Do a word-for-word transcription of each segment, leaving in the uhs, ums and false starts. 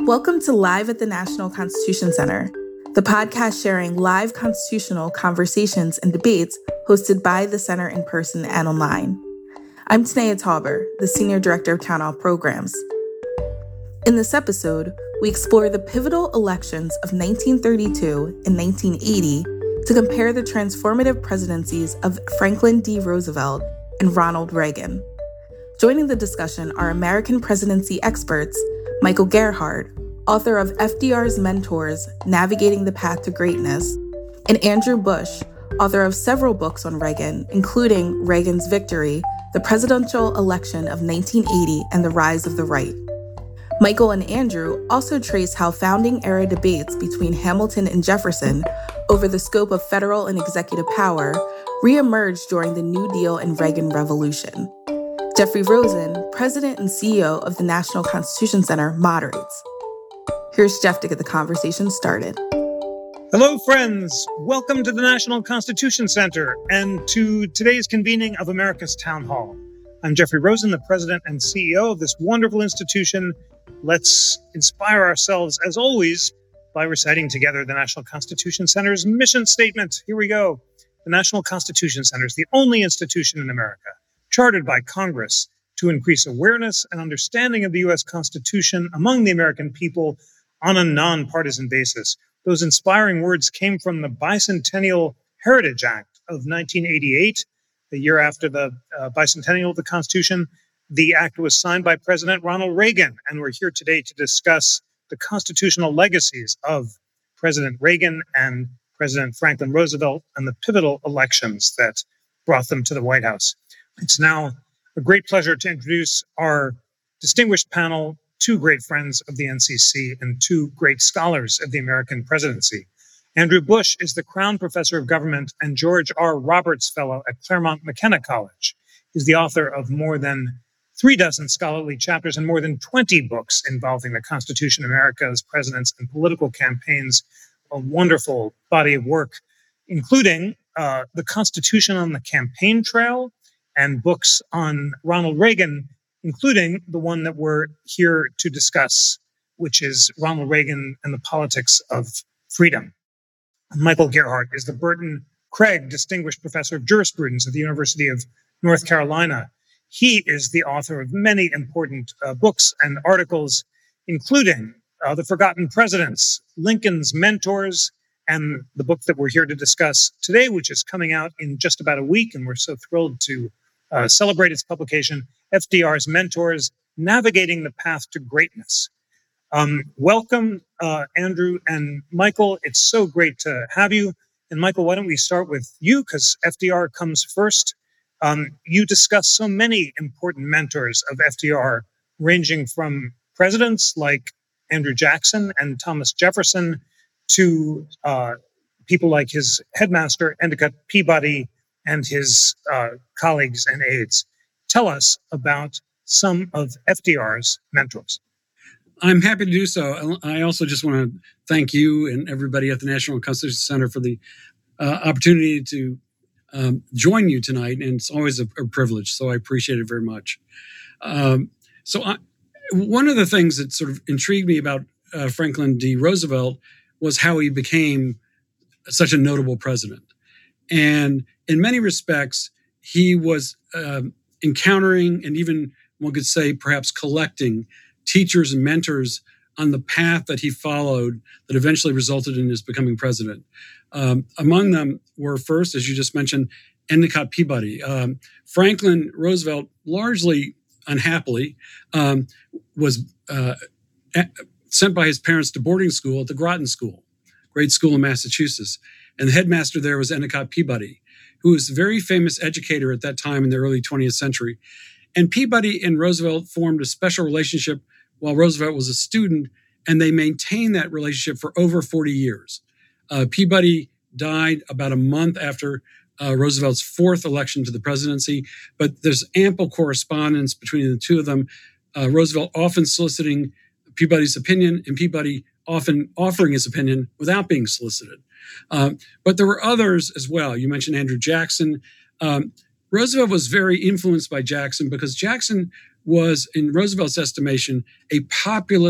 Welcome to Live at the National Constitution Center, the podcast sharing live constitutional conversations and debates hosted by the center in person and online. I'm Tanea Tauber, the Senior Director of Town Hall Programs. In this episode, we explore the pivotal elections of nineteen thirty-two and nineteen eighty to compare the transformative presidencies of Franklin D. Roosevelt and Ronald Reagan. Joining the discussion are American presidency experts Michael Gerhardt, author of F D R's Mentors, Navigating the Path to Greatness, and Andrew Bush, author of several books on Reagan, including Reagan's Victory, the Presidential Election of nineteen eighty, and the Rise of the Right. Michael and Andrew also trace how founding-era debates between Hamilton and Jefferson over the scope of federal and executive power reemerged during the New Deal and Reagan Revolution. Jeffrey Rosen, president and C E O of the National Constitution Center, moderates. Here's Jeff to get the conversation started. Hello, friends. Welcome to the National Constitution Center and to today's convening of America's Town Hall. I'm Jeffrey Rosen, the president and C E O of this wonderful institution. Let's inspire ourselves, as always, by reciting together the National Constitution Center's mission statement. Here we go. The National Constitution Center is the only institution in America chartered by Congress to increase awareness and understanding of the U S Constitution among the American people on a nonpartisan basis. Those inspiring words came from the Bicentennial Heritage Act of nineteen eighty-eight, the year after the uh, bicentennial of the Constitution. The act was signed by President Ronald Reagan, and we're here today to discuss the constitutional legacies of President Reagan and President Franklin Roosevelt and the pivotal elections that brought them to the White House. It's now a great pleasure to introduce our distinguished panel, two great friends of the N C C and two great scholars of the American presidency. Andrew Bush is the Crown Professor of Government and George R. Roberts Fellow at Claremont McKenna College. He's the author of more than three dozen scholarly chapters and more than twenty books involving the Constitution, America's presidents, and political campaigns. A wonderful body of work, including uh, The Constitution on the Campaign Trail and books on Ronald Reagan, including the one that we're here to discuss, which is Ronald Reagan and the Politics of Freedom. Michael Gerhardt is the Burton Craig Distinguished Professor of Jurisprudence at the University of North Carolina. He is the author of many important uh, books and articles, including uh, The Forgotten Presidents, Lincoln's Mentors, and the book that we're here to discuss today, which is coming out in just about a week, and we're so thrilled to uh, celebrate its publication, F D R's Mentors, Navigating the Path to Greatness. Um, welcome, uh, Andrew and Michael. It's so great to have you. And Michael, why don't we start with you, because F D R comes first. Um, you discuss so many important mentors of F D R, ranging from presidents like Andrew Jackson and Thomas Jefferson to uh, people like his headmaster, Endicott Peabody, and his uh, colleagues and aides. Tell us about some of F D R's mentors. I'm happy to do so. I also just want to thank you and everybody at the National Constitution Center for the uh, opportunity to um, join you tonight. And it's always a, a privilege, so I appreciate it very much. Um, so I, one of the things that sort of intrigued me about uh, Franklin D. Roosevelt was how he became such a notable president. And in many respects, he was um, encountering and even, one could say, perhaps collecting teachers and mentors on the path that he followed that eventually resulted in his becoming president. Um, among them were first, as you just mentioned, Endicott Peabody. Um, Franklin Roosevelt, largely unhappily, um, was uh, a- sent by his parents to boarding school at the Groton School, great school in Massachusetts. And the headmaster there was Endicott Peabody, who was a very famous educator at that time in the early twentieth century. And Peabody and Roosevelt formed a special relationship while Roosevelt was a student, and they maintained that relationship for over forty years. Uh, Peabody died about a month after uh, Roosevelt's fourth election to the presidency, but there's ample correspondence between the two of them. Uh, Roosevelt often soliciting Peabody's opinion, and Peabody often offering his opinion without being solicited. Um, but there were others as well. You mentioned Andrew Jackson. Um, Roosevelt was very influenced by Jackson because Jackson was, in Roosevelt's estimation, a populist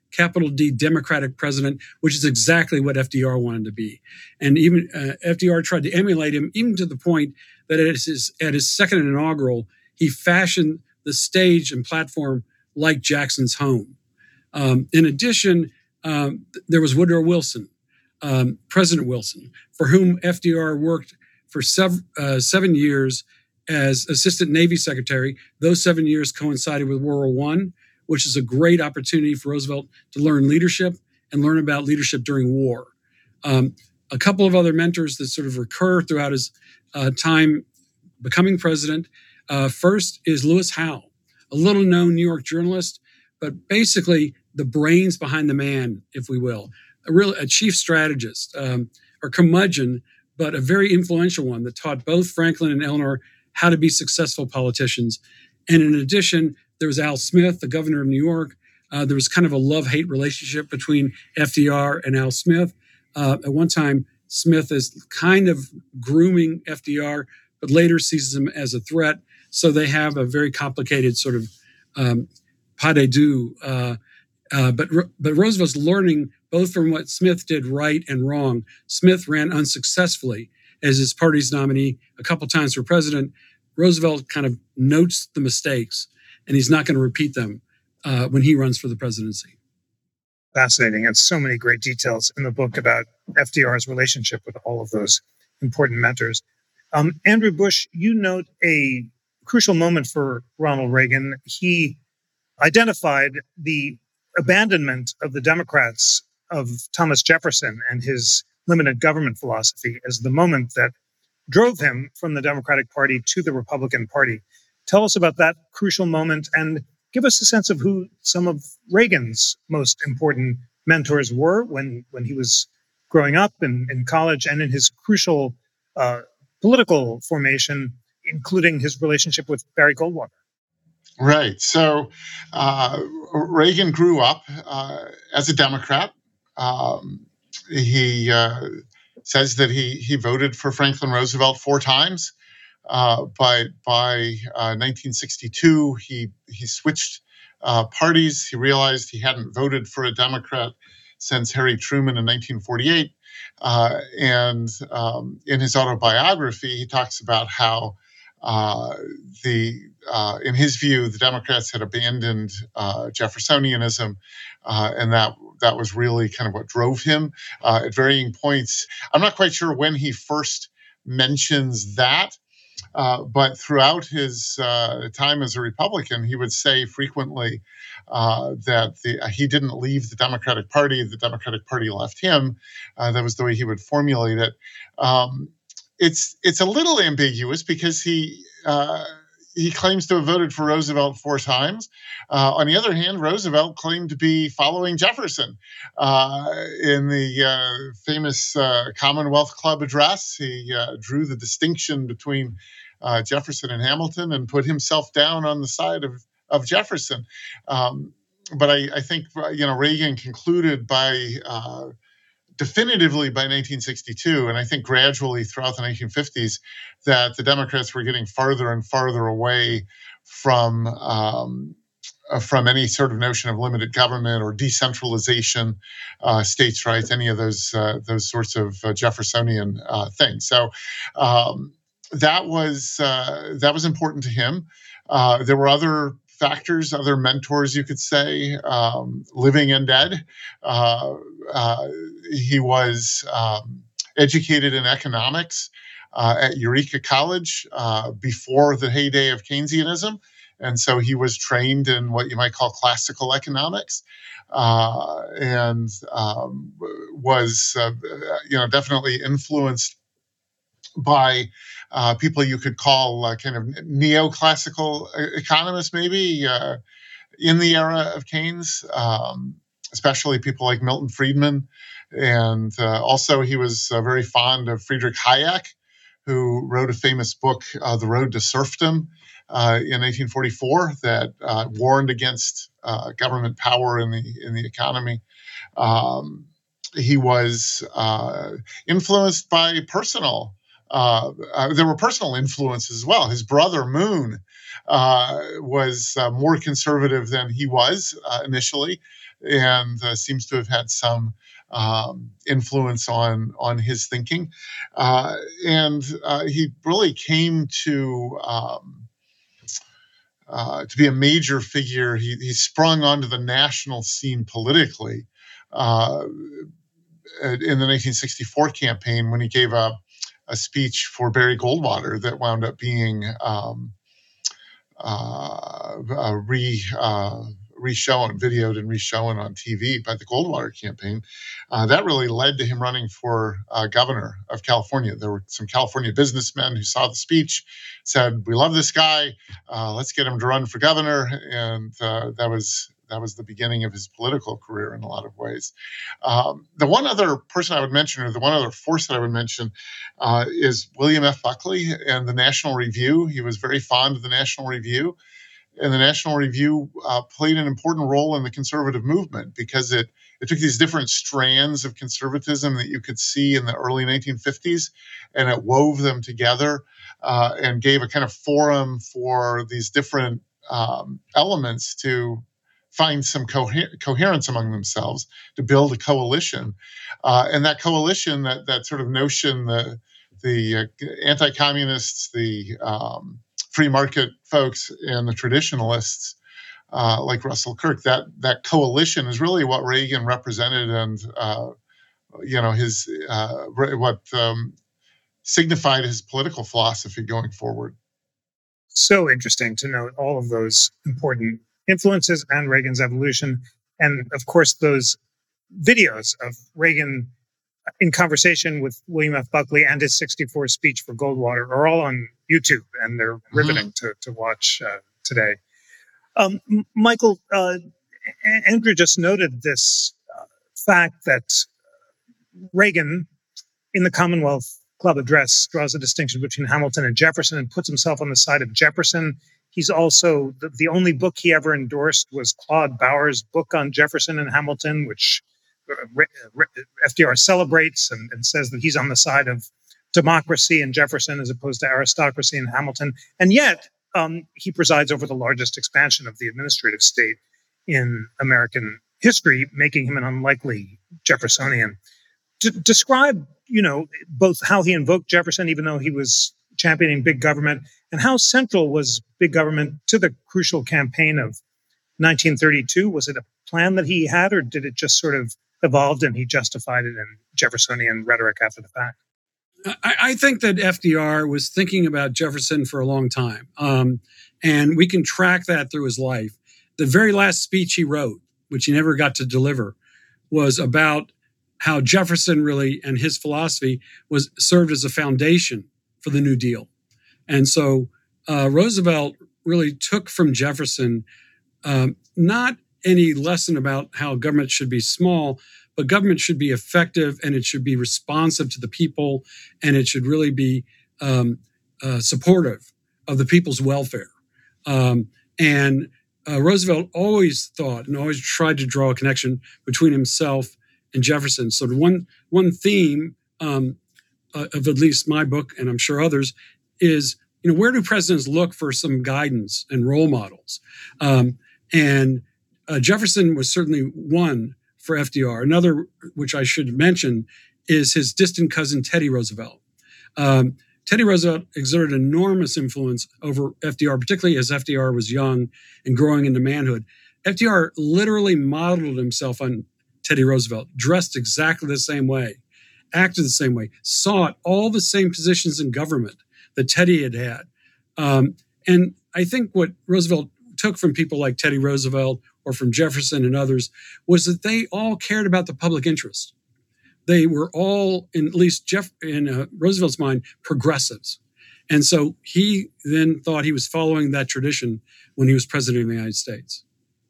capital D Democratic president, which is exactly what F D R wanted to be. And even uh, F D R tried to emulate him, even to the point that at his, at his second inaugural, he fashioned the stage and platform like Jackson's home. Um, in addition, um, there was Woodrow Wilson, um, President Wilson, for whom F D R worked for sev- uh, seven years as Assistant Navy Secretary. Those seven years coincided with World War One, which is a great opportunity for Roosevelt to learn leadership and learn about leadership during war. Um, a couple of other mentors that sort of recur throughout his uh, time becoming president. Uh, first is Lewis Howell, a little-known New York journalist, but basically the brains behind the man, if we will, a real a chief strategist, um, or curmudgeon, but a very influential one that taught both Franklin and Eleanor how to be successful politicians. And in addition, there was Al Smith, the governor of New York. Uh, there was kind of a love-hate relationship between F D R and Al Smith. Uh, at one time, Smith is kind of grooming F D R, but later sees him as a threat. So they have a very complicated sort of um, pas de deux. Uh, uh, but, but Roosevelt's learning both from what Smith did right and wrong. Smith ran unsuccessfully as his party's nominee a couple times for president. Roosevelt kind of notes the mistakes, and he's not going to repeat them uh, when he runs for the presidency. Fascinating, and so many great details in the book about F D R's relationship with all of those important mentors. Um, Andrew Bush, you note a crucial moment for Ronald Reagan. He identified the abandonment of the Democrats of Thomas Jefferson and his limited government philosophy as the moment that drove him from the Democratic Party to the Republican Party. Tell us about that crucial moment and give us a sense of who some of Reagan's most important mentors were when, when he was growing up in, in college and in his crucial uh, political formation, including his relationship with Barry Goldwater. Right. So uh, Reagan grew up uh, as a Democrat. Um, he uh, says that he he voted for Franklin Roosevelt four times, uh, but by uh, nineteen sixty-two he he switched uh, parties. He realized he hadn't voted for a Democrat since Harry Truman in nineteen forty-eight, uh, and um, in his autobiography he talks about how uh, the uh, in his view the Democrats had abandoned uh, Jeffersonianism, uh, and that. That was really kind of what drove him uh, at varying points. I'm not quite sure when he first mentions that, uh, but throughout his uh, time as a Republican, he would say frequently uh, that the, uh, he didn't leave the Democratic Party, the Democratic Party left him. Uh, that was the way he would formulate it. Um, it's it's a little ambiguous because he uh, he claims to have voted for Roosevelt four times. Uh, on the other hand, Roosevelt claimed to be following Jefferson uh, in the uh, famous uh, Commonwealth Club address. He uh, drew the distinction between uh, Jefferson and Hamilton and put himself down on the side of, of Jefferson. Um, but I, I think, you know, Reagan concluded by uh, definitively by nineteen sixty-two, and I think gradually throughout the nineteen fifties, that the Democrats were getting farther and farther away from um, uh, from any sort of notion of limited government or decentralization, uh, states' rights, any of those uh, those sorts of uh, Jeffersonian uh, things. So um, that was uh, that was important to him. Uh, there were other factors, other mentors, you could say, um, living and dead. Uh, uh, he was um, educated in economics uh, at Eureka College uh, before the heyday of Keynesianism. And so he was trained in what you might call classical economics, uh, and um, was, uh, you know, definitely influenced by uh, people you could call uh, kind of neoclassical economists, maybe uh, in the era of Keynes, um, especially people like Milton Friedman. And uh, also he was uh, very fond of Friedrich Hayek, who wrote a famous book, uh, The Road to Serfdom, uh, in eighteen forty-four, that uh, warned against uh, government power in the in the economy. Um, he was uh, influenced by personal Uh, uh, there were personal influences as well. His brother, Moon, uh, was uh, more conservative than he was uh, initially. and uh, seems to have had some um, influence on on his thinking. Uh, and uh, he really came to um, uh, to be a major figure. He, he sprung onto the national scene politically uh, in the nineteen sixty-four campaign when he gave a, a speech for Barry Goldwater that wound up being um, uh, uh, re uh, re-shown, videoed and re-shown on T V by the Goldwater campaign. Uh, that really led to him running for uh, governor of California. There were some California businessmen who saw the speech, said, "We love this guy. Uh, let's get him to run for governor." And uh, that was that was the beginning of his political career in a lot of ways. Um, the one other person I would mention, or the one other force that I would mention, uh, is William F. Buckley and the National Review. He was very fond of the National Review. And the National Review uh, played an important role in the conservative movement because it, it took these different strands of conservatism that you could see in the early nineteen fifties, and it wove them together uh, and gave a kind of forum for these different um, elements to find some coher- coherence among themselves, to build a coalition. Uh, and that coalition, that that sort of notion, the, the uh, anti-communists, the um, free market folks, and the traditionalists uh, like Russell Kirk, that that coalition is really what Reagan represented, and uh, you know his uh, what um, signified his political philosophy going forward. So interesting to note all of those important influences and Reagan's evolution, and of course those videos of Reagan in conversation with William F. Buckley and his sixty-four speech for Goldwater are all on YouTube, and they're mm-hmm. riveting to, to watch uh, today. Um, M- Michael, uh, A- Andrew just noted this uh, fact that Reagan, in the Commonwealth Club address, draws a distinction between Hamilton and Jefferson and puts himself on the side of Jefferson. He's also, the, the only book he ever endorsed was Claude Bauer's book on Jefferson and Hamilton, which F D R celebrates and, and says that he's on the side of democracy in Jefferson as opposed to aristocracy in Hamilton. And yet, um, he presides over the largest expansion of the administrative state in American history, making him an unlikely Jeffersonian. D- describe, you know, both how he invoked Jefferson, even though he was championing big government, and how central was big government to the crucial campaign of nineteen thirty-two. Was it a plan that he had, or did it just sort of evolved and he justified it in Jeffersonian rhetoric after the fact? I, I think that F D R was thinking about Jefferson for a long time. Um, and we can track that through his life. The very last speech he wrote, which he never got to deliver, was about how Jefferson really and his philosophy was served as a foundation for the New Deal. And so uh, Roosevelt really took from Jefferson um, not any lesson about how government should be small, but government should be effective, and it should be responsive to the people, and it should really be um, uh, supportive of the people's welfare. Um, and uh, Roosevelt always thought and always tried to draw a connection between himself and Jefferson. So the one one theme um, uh, of at least my book, and I'm sure others, is, you know, where do presidents look for some guidance and role models? Um, and Uh, Jefferson was certainly one for F D R. Another, which I should mention, is his distant cousin, Teddy Roosevelt. Um, Teddy Roosevelt exerted enormous influence over F D R, particularly as F D R was young and growing into manhood. F D R literally modeled himself on Teddy Roosevelt, dressed exactly the same way, acted the same way, sought all the same positions in government that Teddy had had. Um, and I think what Roosevelt took from people like Teddy Roosevelt or from Jefferson and others was that they all cared about the public interest. They were all, in at least Jeff, in uh, Roosevelt's mind, progressives. And so he then thought he was following that tradition when he was president of the United States.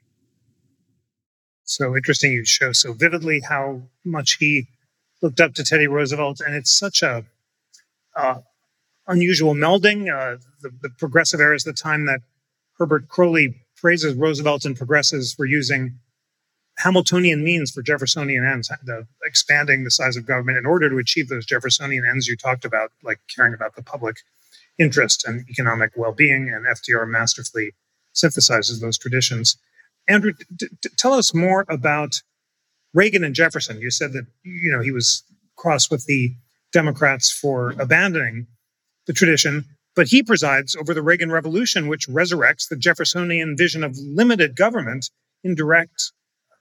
So interesting you show so vividly how much he looked up to Teddy Roosevelt. And it's such a uh, unusual melding. Uh, the, the progressive era is the time that Herbert Crowley praises Roosevelt and progressives for using Hamiltonian means for Jeffersonian ends, the, expanding the size of government in order to achieve those Jeffersonian ends you talked about, like caring about the public interest and economic well-being. And F D R masterfully synthesizes those traditions. Andrew, t- t- tell us more about Reagan and Jefferson. You said that, you know, he was cross with the Democrats for abandoning the tradition, but he presides over the Reagan Revolution, which resurrects the Jeffersonian vision of limited government in direct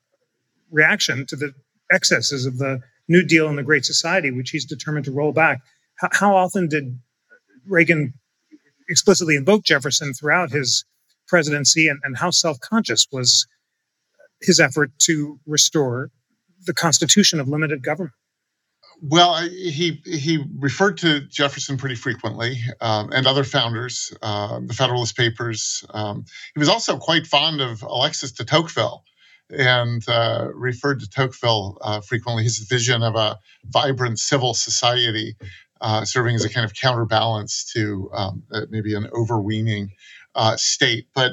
reaction to the excesses of the New Deal and the Great Society, which he's determined to roll back. How, how often did Reagan explicitly invoke Jefferson throughout his presidency, and, and how self-conscious was his effort to restore the constitution of limited government? Well, he he referred to Jefferson pretty frequently, um, and other founders, uh, the Federalist Papers. Um, he was also quite fond of Alexis de Tocqueville, and uh, referred to Tocqueville uh, frequently. His vision of a vibrant civil society, uh, serving as a kind of counterbalance to um, maybe an overweening uh, state. But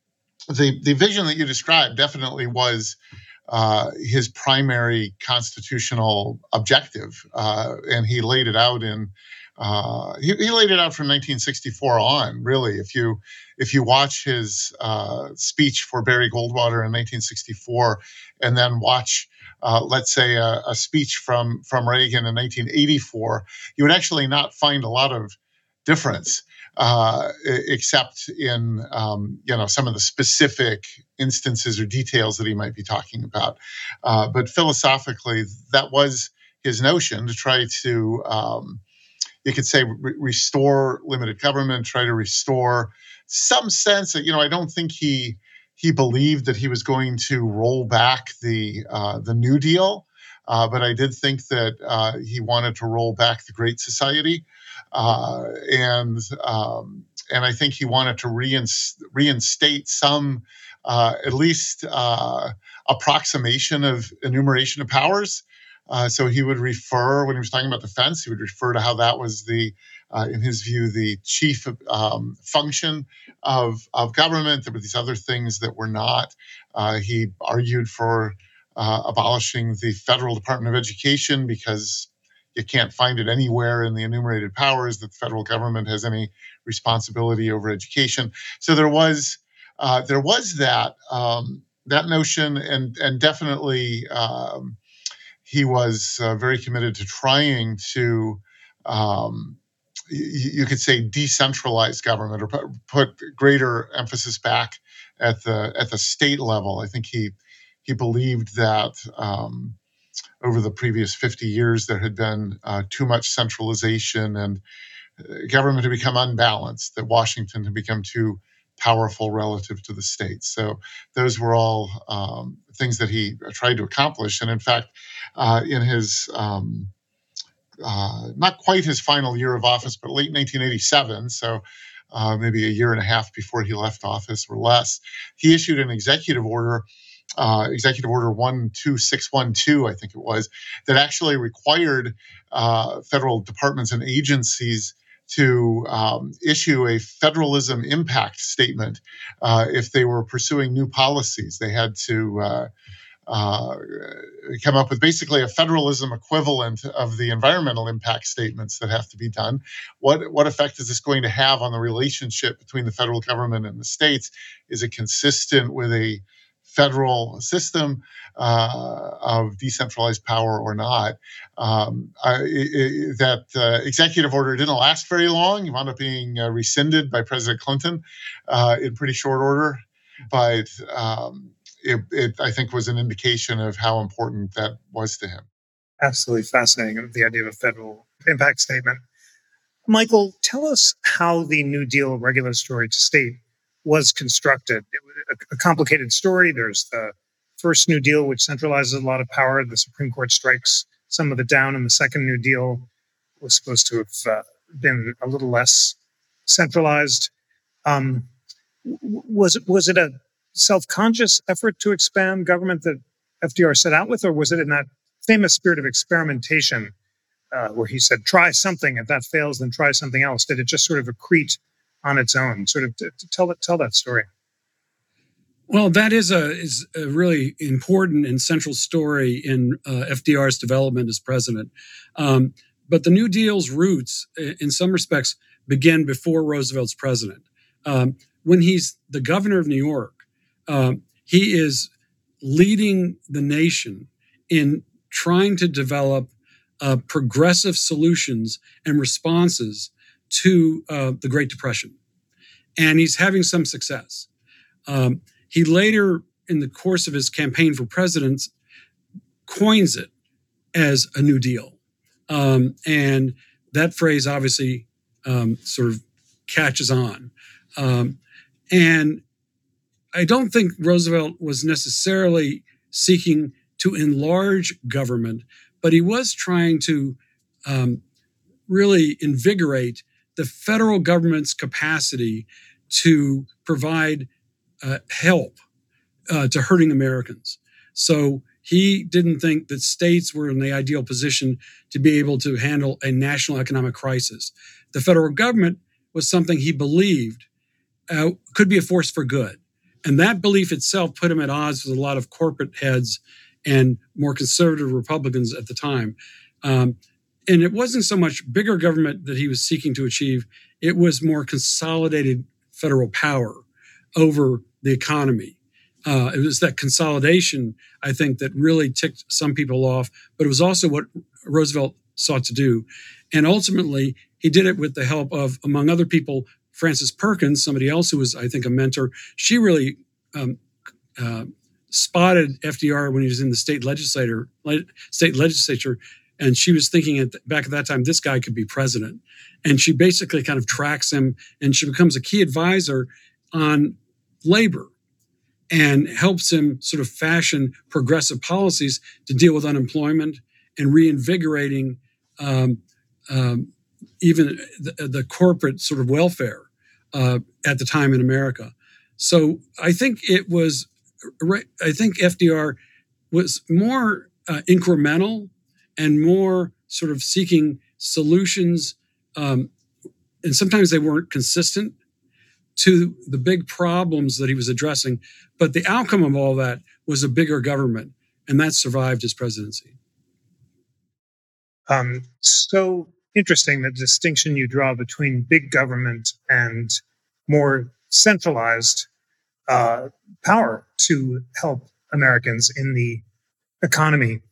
the the vision that you described definitely was Uh, his primary constitutional objective, uh, and he laid it out in uh, he, he laid it out from nineteen sixty-four on. Really, if you if you watch his uh, speech for Barry Goldwater in nineteen sixty-four, and then watch, uh, let's say, a, a speech from from Reagan in nineteen eighty-four, you would actually not find a lot of difference. Uh, except in um, you know some of the specific instances or details that he might be talking about, uh, but philosophically, that was his notion to try to, um, you could say, re- restore limited government, try to restore some sense that, you know I don't think he he believed that he was going to roll back the uh, the New Deal, uh, but I did think that uh, he wanted to roll back the Great Society. Uh, and um, and I think he wanted to reinst- reinstate some, uh, at least uh, approximation of enumeration of powers. Uh, so he would refer, when he was talking about defense, he would refer to how that was the, uh, in his view, the chief um, function of of government. There were these other things that were not. Uh, he argued for uh, abolishing the Federal Department of Education because you can't find it anywhere in the enumerated powers that the federal government has any responsibility over education. So there was uh, there was that um, that notion, and and definitely um, he was uh, very committed to trying to um, you, you could say decentralize government, or put, put greater emphasis back at the at the state level. I think he he believed that. Um, Over the previous fifty years, there had been uh, too much centralization, and government had become unbalanced, that Washington had become too powerful relative to the states. So those were all um, things that he tried to accomplish. And in fact, uh, in his, um, uh, not quite his final year of office, but late nineteen eighty-seven, so uh, maybe a year and a half before he left office or less, he issued an executive order Uh, Executive Order one two six one two, I think it was, that actually required uh, federal departments and agencies to um, issue a federalism impact statement uh, if they were pursuing new policies. They had to uh, uh, come up with basically a federalism equivalent of the environmental impact statements that have to be done. What what effect is this going to have on the relationship between the federal government and the states? Is it consistent with a federal system uh, of decentralized power or not? Um, I, it, that uh, executive order didn't last very long. It wound up being uh, rescinded by President Clinton uh, in pretty short order. But um, it, it, I think, was an indication of how important that was to him. Absolutely fascinating, the idea of a federal impact statement. Michael, tell us how the New Deal regulatory state was constructed. It was a, a complicated story. There's the first New Deal, which centralizes a lot of power. The Supreme Court strikes some of it down, and the second New Deal was supposed to have uh, been a little less centralized. Um, was it was it a self-conscious effort to expand government that F D R set out with, or was it in that famous spirit of experimentation uh, where he said, try something, if that fails, then try something else? Did it just sort of accrete on its own? Sort of to, to tell that tell that story. Well, that is a is a really important and central story in uh, F D R's development as president. Um, but the New Deal's roots, in some respects, begin before Roosevelt's president. Um, when he's the governor of New York, um, he is leading the nation in trying to develop uh, progressive solutions and responses to uh, the Great Depression. And he's having some success. Um, he later, in the course of his campaign for president, coins it as a New Deal. Um, and that phrase obviously um, sort of catches on. Um, and I don't think Roosevelt was necessarily seeking to enlarge government, but he was trying to um, really invigorate the federal government's capacity to provide uh, help uh, to hurting Americans. So he didn't think that states were in the ideal position to be able to handle a national economic crisis. The federal government was something he believed uh, could be a force for good. And that belief itself put him at odds with a lot of corporate heads and more conservative Republicans at the time. Um, and it wasn't so much bigger government that he was seeking to achieve. It was more consolidated federal power over the economy. Uh, it was that consolidation, I think, that really ticked some people off, but it was also what Roosevelt sought to do. And ultimately, he did it with the help of, among other people, Frances Perkins, somebody else who was, I think, a mentor. She really um, uh, spotted F D R when he was in the state legislature, le- state legislature, and she was thinking at the, back at that time, this guy could be president. And she basically kind of tracks him, and she becomes a key advisor on labor and helps him sort of fashion progressive policies to deal with unemployment and reinvigorating um, um, even the, the corporate sort of welfare uh, at the time in America. So I think it was, I think F D R was more uh, incremental and more sort of seeking solutions. Um, and sometimes they weren't consistent to the big problems that he was addressing. But the outcome of all that was a bigger government, and that survived his presidency. Um, so interesting, the distinction you draw between big government and more centralized uh, power to help Americans in the economy.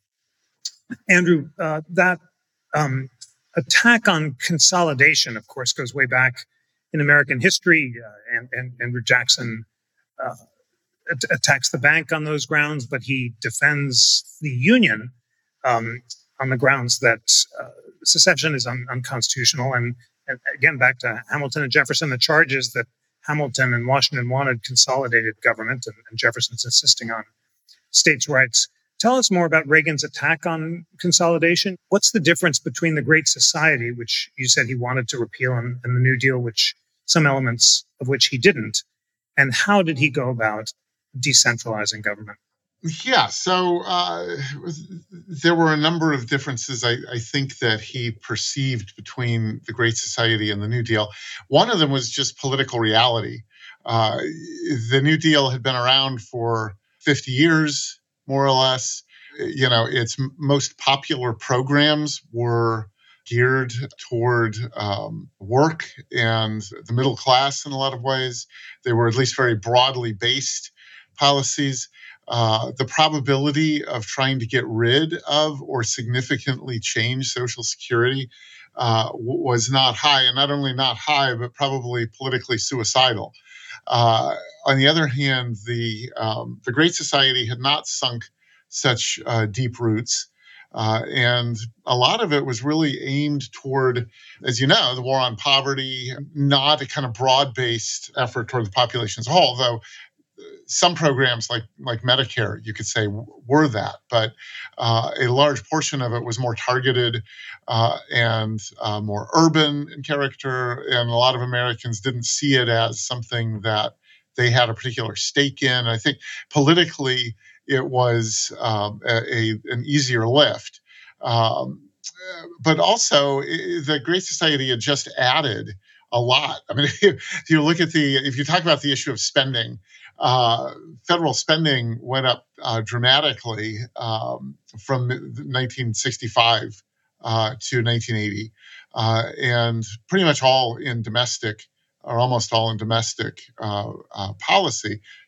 Andrew, uh, that um, attack on consolidation, of course, goes way back in American history. Uh, and, and Andrew Jackson uh, at- attacks the bank on those grounds, but he defends the Union um, on the grounds that uh, secession is un- unconstitutional. And, and again, back to Hamilton and Jefferson, the charges that Hamilton and Washington wanted consolidated government, and, and Jefferson's insisting on states' rights. Tell us more about Reagan's attack on consolidation. What's the difference between the Great Society, which you said he wanted to repeal, and, and the New Deal, which some elements of which he didn't? And how did he go about decentralizing government? Yeah, so uh, there were a number of differences, I, I think, that he perceived between the Great Society and the New Deal. One of them was just political reality. Uh, the New Deal had been around for fifty years, more or less. You know, its most popular programs were geared toward um, work and the middle class in a lot of ways. They were at least very broadly based policies. Uh, the probability of trying to get rid of or significantly change Social Security uh, w- was not high, and not only not high, but probably politically suicidal. Uh, on the other hand, the um, the Great Society had not sunk such uh, deep roots, uh, and a lot of it was really aimed toward, as you know, the war on poverty, not a kind of broad-based effort toward the population as a whole, though some programs like like Medicare, you could say, were that, but uh, a large portion of it was more targeted uh, and uh, more urban in character, and a lot of Americans didn't see it as something that they had a particular stake in. I think politically it was um, a, a, an easier lift. Um, but also, the Great Society had just added a lot. I mean, if you look at the, if you talk about the issue of spending, Uh, federal spending went up uh, dramatically um, from nineteen sixty-five uh, to nineteen eighty, uh, and pretty much all in domestic, or almost all in domestic uh, uh, policy,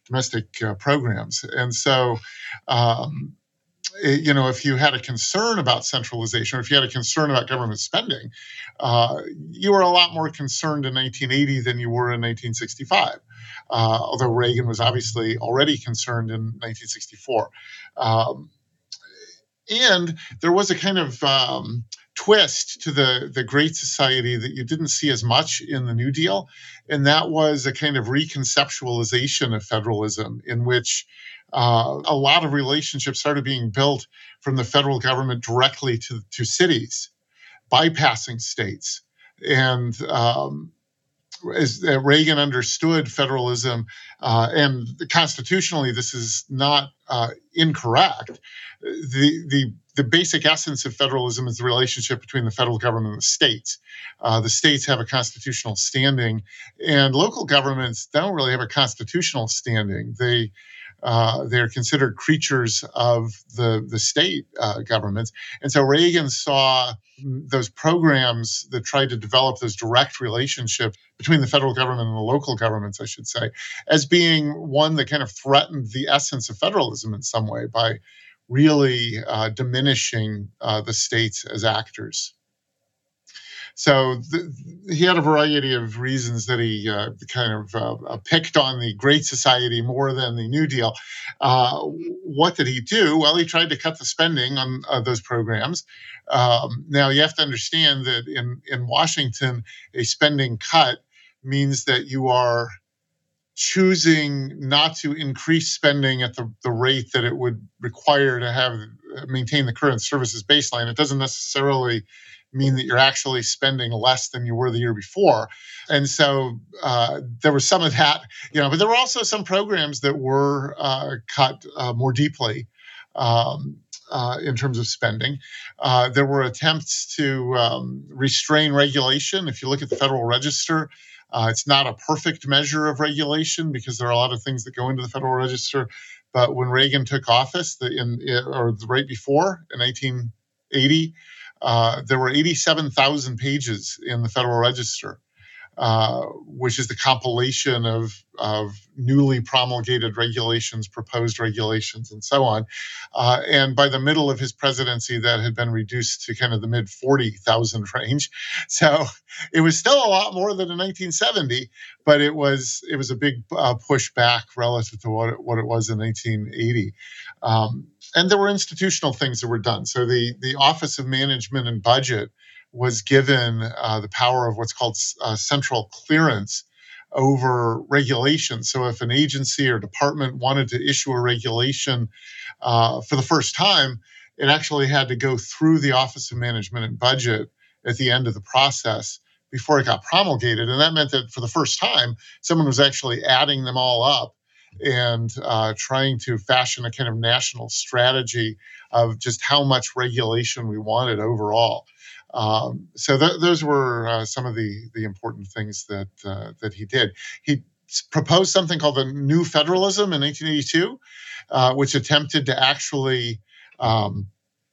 domestic uh, programs. And so, um, it, you know, if you had a concern about centralization, or if you had a concern about government spending, uh, you were a lot more concerned in nineteen eighty than you were in nineteen sixty-five. Uh, although Reagan was obviously already concerned in nineteen sixty-four. Um, and there was a kind of um, twist to the, the Great Society that you didn't see as much in the New Deal, and that was a kind of reconceptualization of federalism in which uh, a lot of relationships started being built from the federal government directly to, to cities, bypassing states. And um, as uh, Reagan understood federalism, uh, and constitutionally this is not uh, incorrect, the, the the basic essence of federalism is the relationship between the federal government and the states. Uh, the states have a constitutional standing, and local governments don't really have a constitutional standing. They Uh, they're considered creatures of the, the state uh, governments. And so Reagan saw those programs that tried to develop those direct relationships between the federal government and the local governments, I should say, as being one that kind of threatened the essence of federalism in some way by really uh, diminishing uh, the states as actors. So the, he had a variety of reasons that he uh, kind of uh, picked on the Great Society more than the New Deal. Uh, what did he do? Well, he tried to cut the spending on uh, those programs. Um, now, you have to understand that in, in Washington, a spending cut means that you are choosing not to increase spending at the, the rate that it would require to have maintain the current services baseline. It doesn't necessarily mean that you're actually spending less than you were the year before. And so uh, there was some of that, you know, but there were also some programs that were uh, cut uh, more deeply um, uh, in terms of spending. Uh, there were attempts to um, restrain regulation. If you look at the Federal Register, uh, it's not a perfect measure of regulation because there are a lot of things that go into the Federal Register. But when Reagan took office, the, in, or right before, in nineteen eighty, Uh, there were eighty-seven thousand pages in the Federal Register, uh, which is the compilation of, of newly promulgated regulations, proposed regulations, and so on. Uh, and by the middle of his presidency, that had been reduced to kind of the mid forty thousand range. So it was still a lot more than in nineteen seventy, but it was it was a big uh, push back relative to what it, what it was in nineteen eighty. Um, And there were institutional things that were done. So the, the Office of Management and Budget was given uh, the power of what's called uh, central clearance over regulation. So if an agency or department wanted to issue a regulation uh, for the first time, it actually had to go through the Office of Management and Budget at the end of the process before it got promulgated. And that meant that for the first time, someone was actually adding them all up and uh, trying to fashion a kind of national strategy of just how much regulation we wanted overall. Um, so th- those were uh, some of the the important things that uh, that he did. He proposed something called the New Federalism in nineteen eighty-two, uh, which attempted to actually um,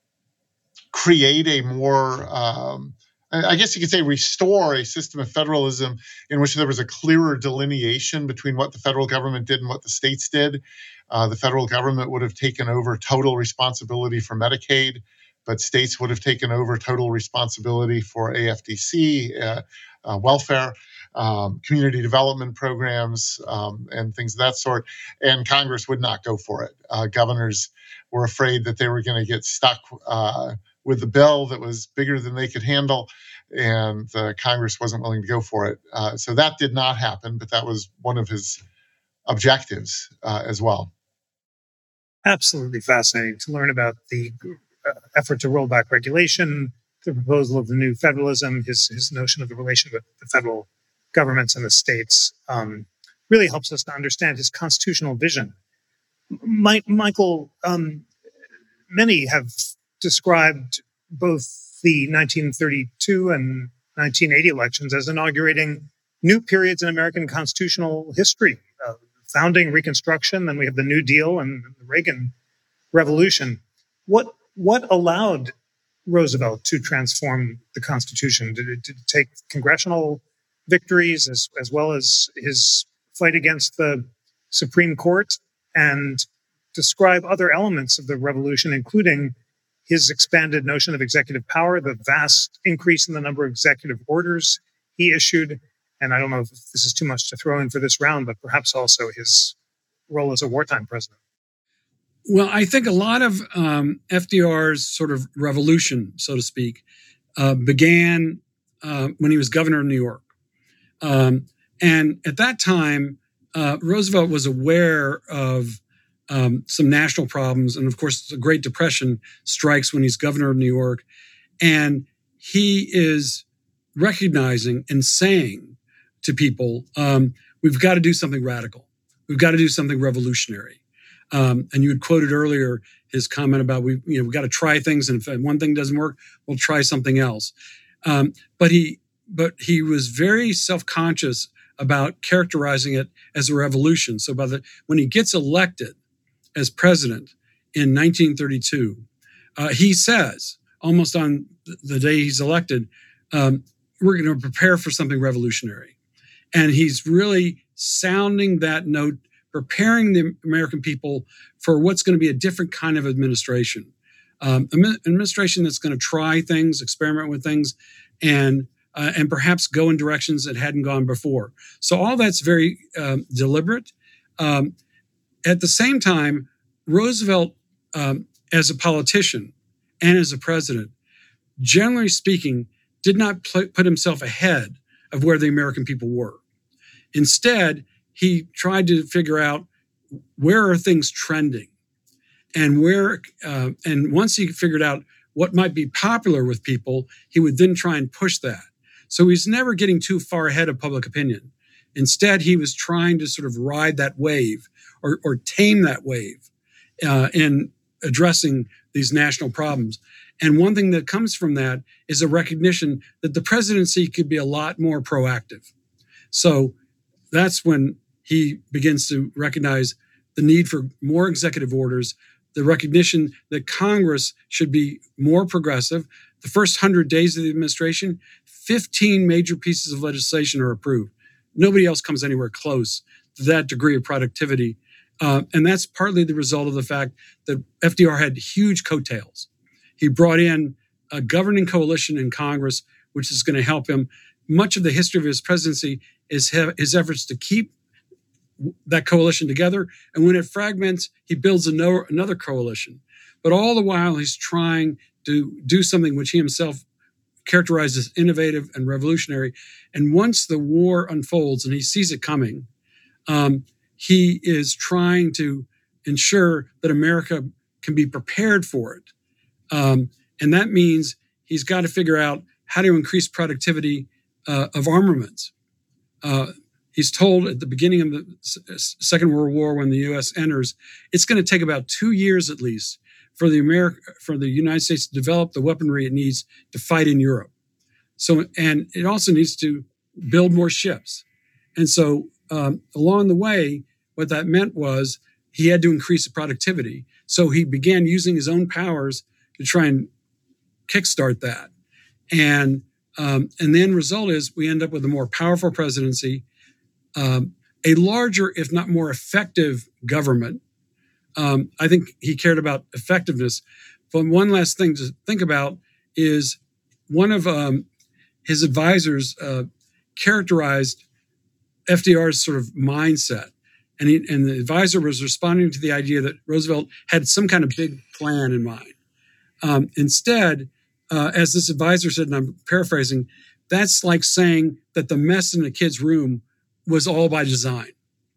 create a more um, I guess you could say restore a system of federalism in which there was a clearer delineation between what the federal government did and what the states did. Uh, the federal government would have taken over total responsibility for Medicaid, but states would have taken over total responsibility for A F D C, uh, uh, welfare, um, community development programs, um, and things of that sort. And Congress would not go for it. Uh, governors were afraid that they were going to get stuck uh, with the bill that was bigger than they could handle, and uh, Congress wasn't willing to go for it. Uh, so that did not happen, but that was one of his objectives uh, as well. Absolutely fascinating to learn about the uh, effort to roll back regulation, the proposal of the new federalism, his, his notion of the relation with the federal governments and the states um, really helps us to understand his constitutional vision. My, Michael, um, many have described both the nineteen thirty-two and nineteen eighty elections as inaugurating new periods in American constitutional history, uh, founding, Reconstruction, then we have the New Deal and the Reagan Revolution. What what allowed Roosevelt to transform the Constitution? Did it, did it take congressional victories as, as well as his fight against the Supreme Court and describe other elements of the revolution, including his expanded notion of executive power, the vast increase in the number of executive orders he issued. And I don't know if this is too much to throw in for this round, but perhaps also his role as a wartime president. Well, I think a lot of um, F D R's sort of revolution, so to speak, uh, began uh, when he was governor of New York. Um, and at that time, uh, Roosevelt was aware of um, some national problems. And of course, the Great Depression strikes when he's governor of New York. And he is recognizing and saying to people, um, we've got to do something radical. We've got to do something revolutionary. Um, and you had quoted earlier his comment about we, you know, we've got to try things, and if one thing doesn't work, we'll try something else. Um, but he, but he was very self-conscious about characterizing it as a revolution. So by the when he gets elected as president in nineteen thirty-two, uh, he says almost on the day he's elected, um, we're going to prepare for something revolutionary, and he's really sounding that note, preparing the American people for what's going to be a different kind of administration, um, an administration that's going to try things, experiment with things, and uh, and perhaps go in directions that hadn't gone before. So all that's very um, deliberate. Um, at the same time, Roosevelt, um, as a politician and as a president, generally speaking, did not pl- put himself ahead of where the American people were. Instead, he tried to figure out where are things trending, and where. Uh, and once he figured out what might be popular with people, he would then try and push that. So he's never getting too far ahead of public opinion. Instead, he was trying to sort of ride that wave or, or tame that wave uh, in addressing these national problems. And one thing that comes from that is a recognition that the presidency could be a lot more proactive. So that's when he begins to recognize the need for more executive orders, the recognition that Congress should be more progressive. The first one hundred days of the administration, fifteen major pieces of legislation are approved. Nobody else comes anywhere close to that degree of productivity. Uh, and that's partly the result of the fact that F D R had huge coattails. He brought in a governing coalition in Congress, which is going to help him. Much of the history of his presidency is his efforts to keep that coalition together. And when it fragments, he builds another coalition. But all the while, he's trying to do something which he himself characterized as innovative and revolutionary. And once the war unfolds and he sees it coming, um, he is trying to ensure that America can be prepared for it. Um, and that means he's got to figure out how to increase productivity uh, of armaments. Uh, he's told at the beginning of the Second World War, when the U S enters, it's going to take about two years at least for the America, for the United States to develop the weaponry it needs to fight in Europe. So, and it also needs to build more ships. And so um, along the way, what that meant was he had to increase the productivity. So he began using his own powers to try and kickstart that. And um, and the end result is we end up with a more powerful presidency, um, a larger, if not more effective government. Um, I think he cared about effectiveness. But one last thing to think about is one of um, his advisors uh, characterized F D R's sort of mindset. And, he, and the advisor was responding to the idea that Roosevelt had some kind of big plan in mind. Um, instead, uh, as this advisor said, and I'm paraphrasing, that's like saying that the mess in the kid's room was all by design.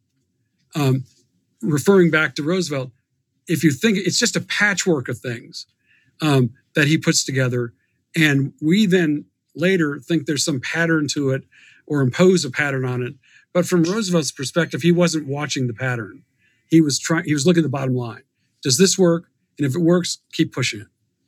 Um, referring back to Roosevelt, if you think it's just a patchwork of things um, that he puts together, and we then later think there's some pattern to it or impose a pattern on it. But from Roosevelt's perspective, he wasn't watching the pattern. He was trying. He was looking at the bottom line. Does this work? And if it works, keep pushing it.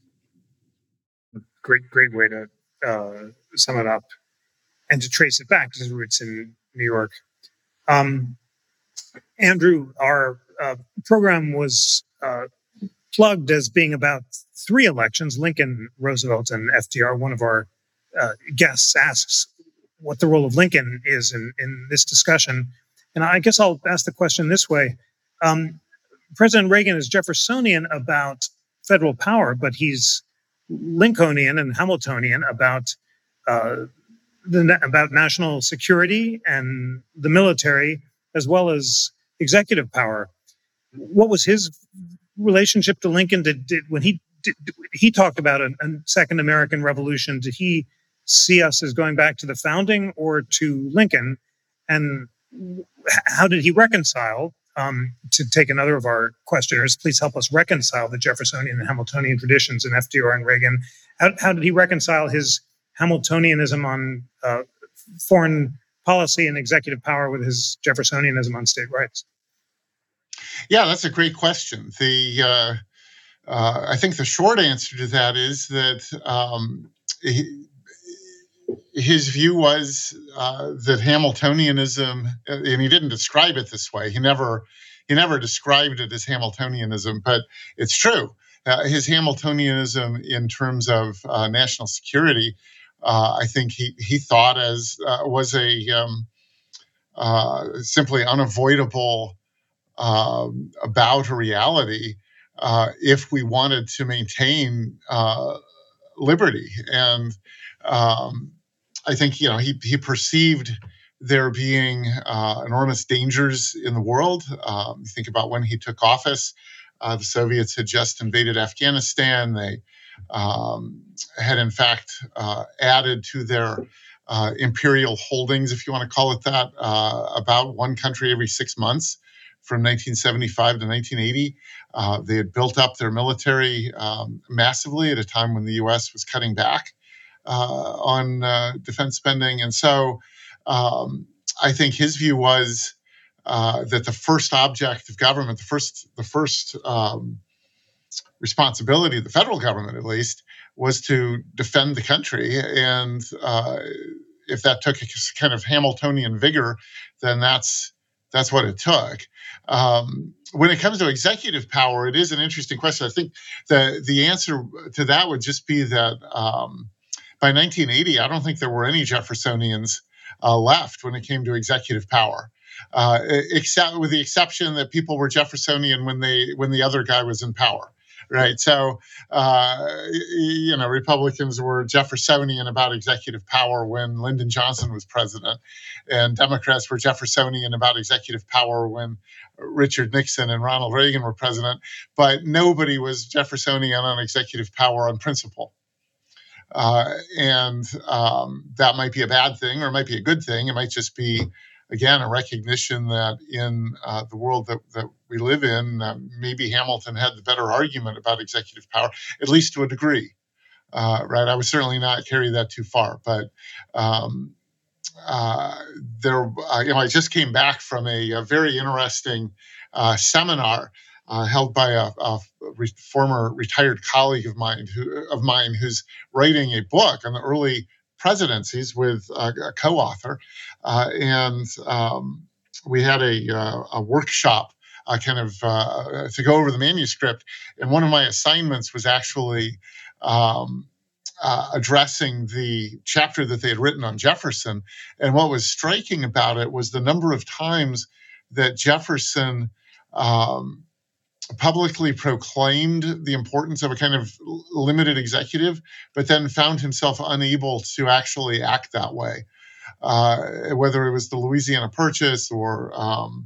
Great, great way to uh, sum it up and to trace it back to his roots in New York. Um, Andrew, our uh, program was uh, plugged as being about three elections, Lincoln, Roosevelt, and F D R. One of our uh, guests asks what the role of Lincoln is in, in this discussion. And I guess I'll ask the question this way. Um, President Reagan is Jeffersonian about federal power, but he's Lincolnian and Hamiltonian about uh, the about national security and the military, as well as executive power. What was his relationship to Lincoln? Did, did when he did, he talked about a, a second American Revolution? Did he see us as going back to the founding or to Lincoln? And how did he reconcile? Um, to take another of our questioners, please help us reconcile the Jeffersonian and Hamiltonian traditions in F D R and Reagan. How, how did he reconcile his Hamiltonianism on uh, foreign policy and executive power with his Jeffersonianism on state rights? Yeah, that's a great question. The uh, uh, I think the short answer to that is that um, he, his view was uh, that Hamiltonianism, and he didn't describe it this way. He never, he never described it as Hamiltonianism, but it's true. Uh, his Hamiltonianism in terms of uh, national security, uh, I think he he thought as uh, was a um, uh, simply unavoidable uh, bow to reality uh, if we wanted to maintain uh, liberty. And um, I think, you know, he, he perceived there being uh, enormous dangers in the world. Um, you think about when he took office, uh, the Soviets had just invaded Afghanistan. They um, had, in fact, uh, added to their uh, imperial holdings, if you want to call it that, uh, about one country every six months from nineteen seventy-five to nineteen eighty. Uh, they had built up their military um, massively at a time when the U S was cutting back Uh, on uh, defense spending. And so um, I think his view was uh, that the first object of government, the first, the first um, responsibility of the federal government, at least, was to defend the country. And uh, if that took a kind of Hamiltonian vigor, then that's that's what it took. Um, when it comes to executive power, it is an interesting question. I think the the answer to that would just be that um, by nineteen eighty, I don't think there were any Jeffersonians uh, left when it came to executive power, uh, except with the exception that people were Jeffersonian when they when the other guy was in power, right? So, uh, you know, Republicans were Jeffersonian about executive power when Lyndon Johnson was president, and Democrats were Jeffersonian about executive power when Richard Nixon and Ronald Reagan were president, but nobody was Jeffersonian on executive power on principle. Uh, and um, that might be a bad thing or it might be a good thing. It might just be, again, a recognition that in uh, the world that, that we live in, uh, maybe Hamilton had the better argument about executive power, at least to a degree, uh, right? I would certainly not carry that too far. But um, uh, there, uh, you know, I just came back from a, a very interesting uh, seminar Uh, held by a, a re- former retired colleague of mine, who of mine, who's writing a book on the early presidencies with uh, a co-author, uh, and um, we had a, uh, a workshop, uh, kind of uh, to go over the manuscript. And one of my assignments was actually um, uh, addressing the chapter that they had written on Jefferson. And what was striking about it was the number of times that Jefferson Um, publicly proclaimed the importance of a kind of limited executive, but then found himself unable to actually act that way, uh, whether it was the Louisiana Purchase or um,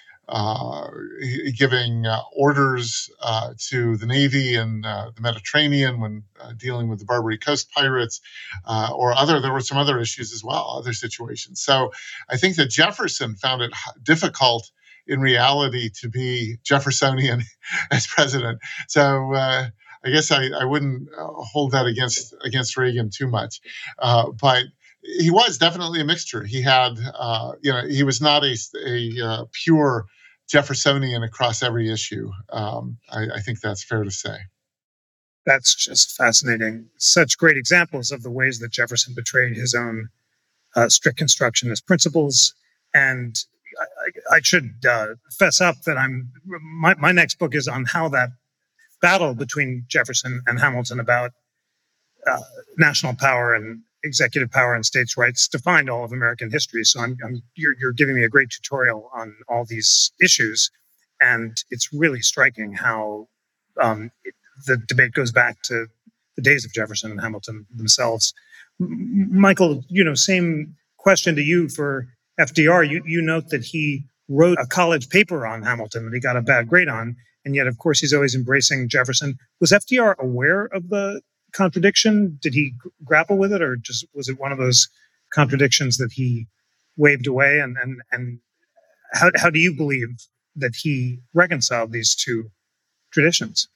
uh, giving uh, orders uh, to the Navy in uh, the Mediterranean when uh, dealing with the Barbary Coast pirates, uh, or other, there were some other issues as well, other situations. So I think that Jefferson found it difficult in reality to be Jeffersonian as president. So uh, I guess I, I wouldn't hold that against against Reagan too much. Uh, but he was definitely a mixture. He had, uh, you know, he was not a, a uh, pure Jeffersonian across every issue. Um, I, I think that's fair to say. That's just fascinating. Such great examples of the ways that Jefferson betrayed his own uh, strict constructionist principles. And I, I should uh, fess up that I'm my, my next book is on how that battle between Jefferson and Hamilton about uh, national power and executive power and states' rights defined all of American history. So I'm, I'm you're, you're giving me a great tutorial on all these issues, and it's really striking how um, it, the debate goes back to the days of Jefferson and Hamilton themselves. M- Michael, you know, same question to you for F D R. You you note that he wrote a college paper on Hamilton that he got a bad grade on, and yet, of course, he's always embracing Jefferson. Was F D R aware of the contradiction? Did he g- grapple with it, or just was it one of those contradictions that he waved away? And and and how how do you believe that he reconciled these two traditions?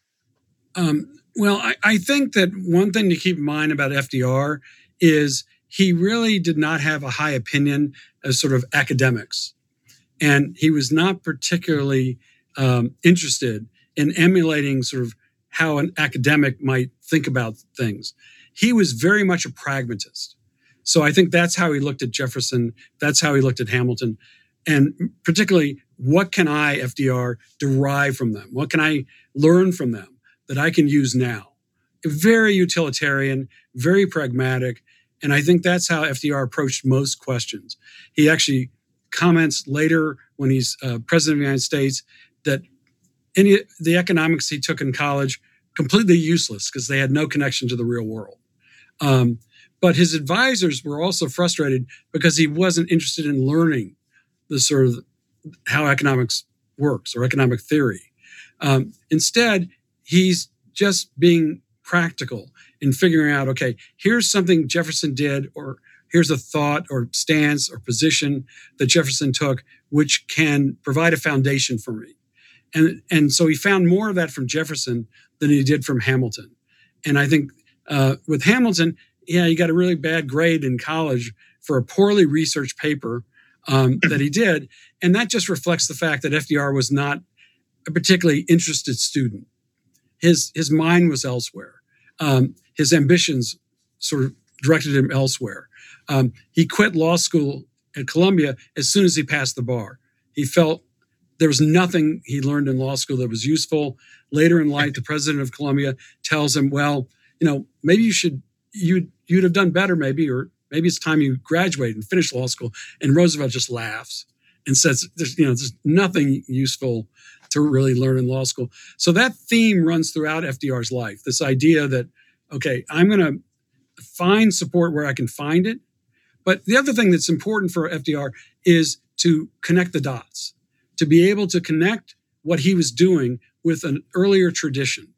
Um, well, I, I think that one thing to keep in mind about F D R is he really did not have a high opinion as sort of academics. And he was not particularly um, interested in emulating sort of how an academic might think about things. He was very much a pragmatist. So I think that's how he looked at Jefferson. That's how he looked at Hamilton. And particularly, what can I, F D R, derive from them? What can I learn from them that I can use now? Very utilitarian, very pragmatic. And I think that's how F D R approached most questions. He actually comments later when he's uh, president of the United States that any the economics he took in college, completely useless because they had no connection to the real world. Um, but his advisors were also frustrated because he wasn't interested in learning the sort of how economics works or economic theory. Um, instead, he's just being practical in figuring out, okay, here's something Jefferson did, or here's a thought or stance or position that Jefferson took, which can provide a foundation for me. And, and so he found more of that from Jefferson than he did from Hamilton. And I think uh, with Hamilton, yeah, he got a really bad grade in college for a poorly researched paper um, that he did. And that just reflects the fact that F D R was not a particularly interested student. His, his mind was elsewhere. Um, his ambitions sort of directed him elsewhere. Um, he quit law school at Columbia as soon as he passed the bar. He felt there was nothing he learned in law school that was useful. Later in life, the president of Columbia tells him, well, you know, maybe you should, you'd, you'd have done better maybe, or maybe it's time you graduate and finish law school. And Roosevelt just laughs and says, there's, you know, there's nothing useful to really learn in law school. So that theme runs throughout F D R's life, this idea that, okay, I'm going to find support where I can find it. But the other thing that's important for F D R is to connect the dots, to be able to connect what he was doing with an earlier tradition.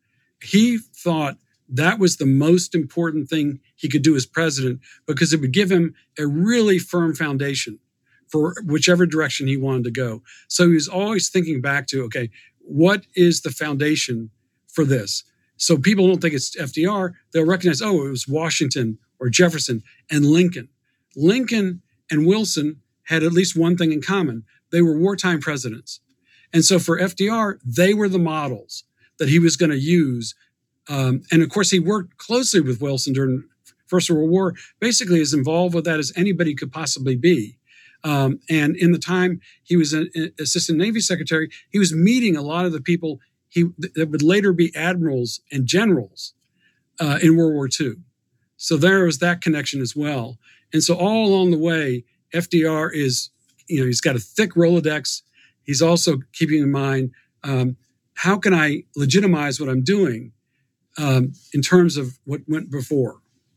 He thought that was the most important thing he could do as president because it would give him a really firm foundation for whichever direction he wanted to go. So he was always thinking back to, okay, what is the foundation for this? So people don't think it's F D R. They'll recognize, oh, it was Washington or Jefferson and Lincoln. Lincoln and Wilson had at least one thing in common. They were wartime presidents. And so for F D R, they were the models that he was going to use. Um, and of course, he worked closely with Wilson during First World War, basically as involved with that as anybody could possibly be. Um, and in the time he was an assistant Navy secretary, he was meeting a lot of the people he that would later be admirals and generals uh, in World War Two. So there was that connection as well. And so all along the way, F D R is, you know, he's got a thick Rolodex. He's also keeping in mind, um, how can I legitimize what I'm doing um, in terms of what went before?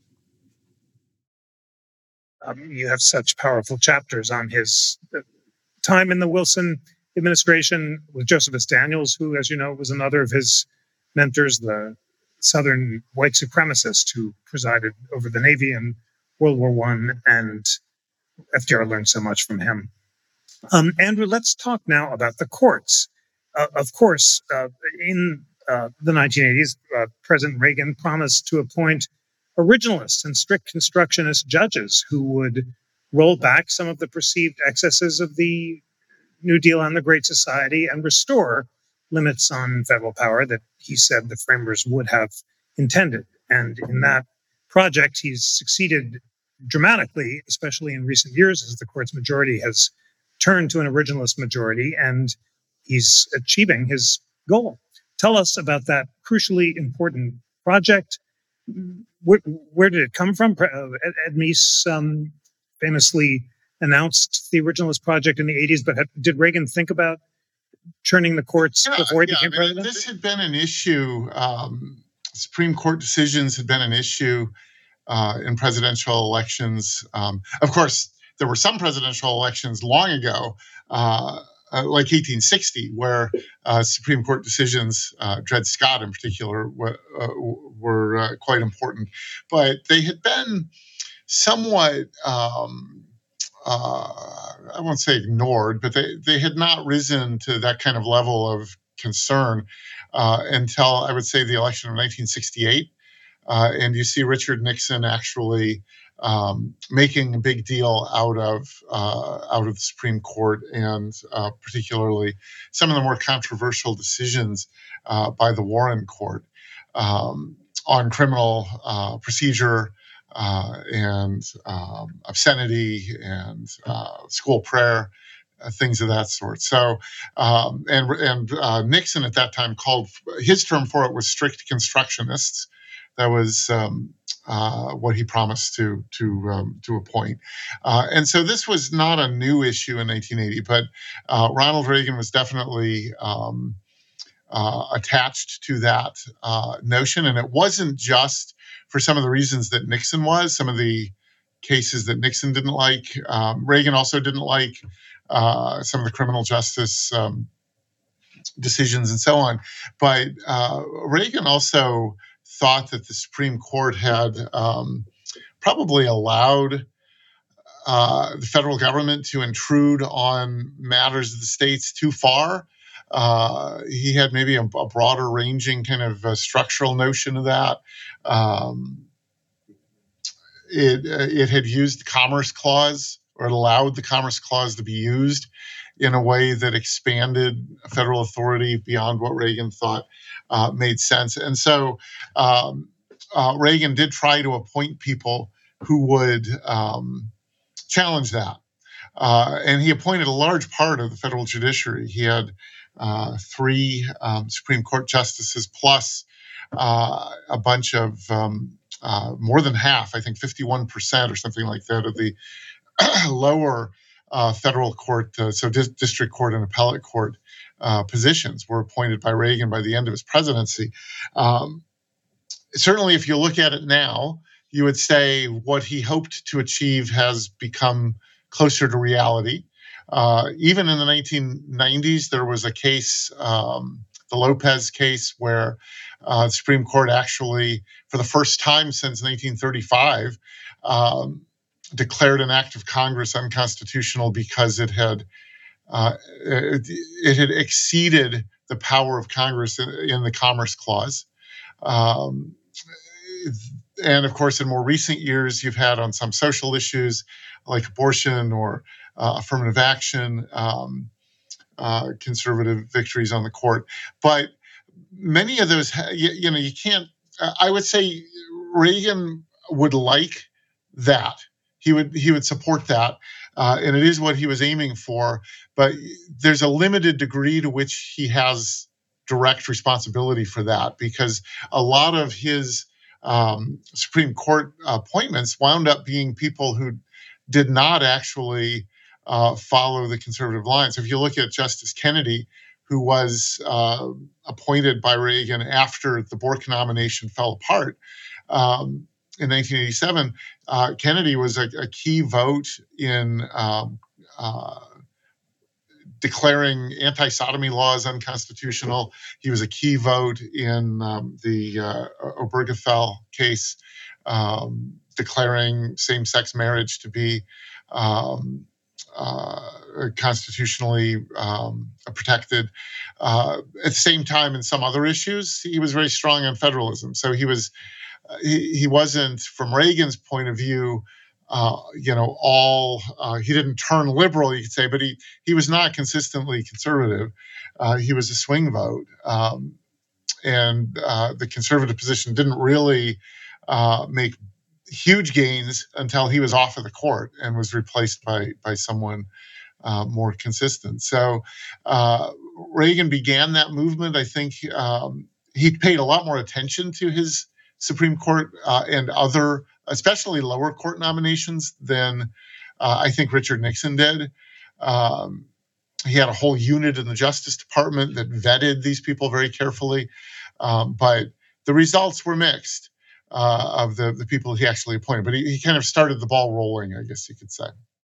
Um, you have such powerful chapters on his time in the Wilson administration with Josephus Daniels, who, as you know, was another of his mentors, the Southern white supremacist who presided over the Navy in World War One, and F D R learned so much from him. Um, Andrew, let's talk now about the courts. Uh, of course, uh, in uh, the nineteen eighties, uh, President Reagan promised to appoint originalists and strict constructionist judges who would roll back some of the perceived excesses of the New Deal and the Great Society and restore limits on federal power that he said the framers would have intended. And in that project, he's succeeded dramatically, especially in recent years, as the court's majority has turned to an originalist majority, and he's achieving his goal. Tell us about that crucially important project. where, where did it come from? Uh, Ed, Ed Meese um, famously announced the Originalist Project in the eighties, but had, did Reagan think about turning the courts yeah, before he yeah, became I mean, president? This had been an issue. Um, Supreme Court decisions had been an issue uh, in presidential elections. Um, of course, there were some presidential elections long ago, uh, uh, like eighteen sixty, where uh, Supreme Court decisions, uh, Dred Scott in particular, w- uh, were uh, quite important. But they had been somewhat, um, uh, I won't say ignored, but they, they had not risen to that kind of level of concern uh, until, I would say, the election of nineteen sixty-eight. Uh, and you see Richard Nixon actually um, making a big deal out of uh, out of the Supreme Court, and uh, particularly some of the more controversial decisions uh, by the Warren Court um, on criminal uh, procedure uh, and um, obscenity and uh, school prayer. Uh, things of that sort. So, um, and and uh, Nixon at that time called, his term for it was strict constructionists. That was um, uh, what he promised to to um, to appoint. Uh, and so this was not a new issue in nineteen eighty, but uh, Ronald Reagan was definitely um, uh, attached to that uh, notion. And it wasn't just for some of the reasons that Nixon was, some of the cases that Nixon didn't like. Um, Reagan also didn't like uh, some of the criminal justice um, decisions and so on. But uh, Reagan also thought that the Supreme Court had um, probably allowed uh, the federal government to intrude on matters of the states too far. Uh, he had maybe a, a broader ranging kind of uh, structural notion of that. Um, it, it had used the Commerce Clause, or it allowed the Commerce Clause to be used in a way that expanded federal authority beyond what Reagan thought uh, made sense. And so um, uh, Reagan did try to appoint people who would um, challenge that. Uh, and he appointed a large part of the federal judiciary. He had uh, three um, Supreme Court justices plus uh, a bunch of um, uh, more than half, I think fifty-one percent or something like that, of the lower uh, federal court, uh, so dis- district court and appellate court uh, positions were appointed by Reagan by the end of his presidency. Um, certainly, if you look at it now, you would say what he hoped to achieve has become closer to reality. Uh, even in the nineteen nineties, there was a case, um, the Lopez case, where uh, the Supreme Court actually, for the first time since nineteen thirty-five, um, declared an act of Congress unconstitutional because it had uh, it, it had exceeded the power of Congress in, in the Commerce Clause. Um, and of course, in more recent years, you've had on some social issues like abortion or uh, affirmative action, um, uh, conservative victories on the court. But many of those, you, you know, you can't, uh, I would say Reagan would like that. He would he would support that, uh, and it is what he was aiming for. But there's a limited degree to which he has direct responsibility for that, because a lot of his um, Supreme Court appointments wound up being people who did not actually uh, follow the conservative line. So if you look at Justice Kennedy, who was uh, appointed by Reagan after the Bork nomination fell apart, um, in nineteen eighty-seven, uh, Kennedy was a, a key vote in um, uh, declaring anti-sodomy laws unconstitutional. He was a key vote in um, the uh, Obergefell case, um, declaring same-sex marriage to be um, uh, constitutionally um, protected. Uh, at the same time, in some other issues, he was very strong on federalism. So he was He, he wasn't, from Reagan's point of view, uh, you know, all, uh, he didn't turn liberal, you could say, but he, he was not consistently conservative. Uh, he was a swing vote. Um, and uh, the conservative position didn't really uh, make huge gains until he was off of the court and was replaced by, by someone uh, more consistent. So uh, Reagan began that movement. I think um, he paid a lot more attention to his Supreme Court uh, and other, especially lower court nominations than uh, I think Richard Nixon did. Um, he had a whole unit in the Justice Department that vetted these people very carefully, um, but the results were mixed uh, of the, the people he actually appointed. But he, he kind of started the ball rolling, I guess you could say.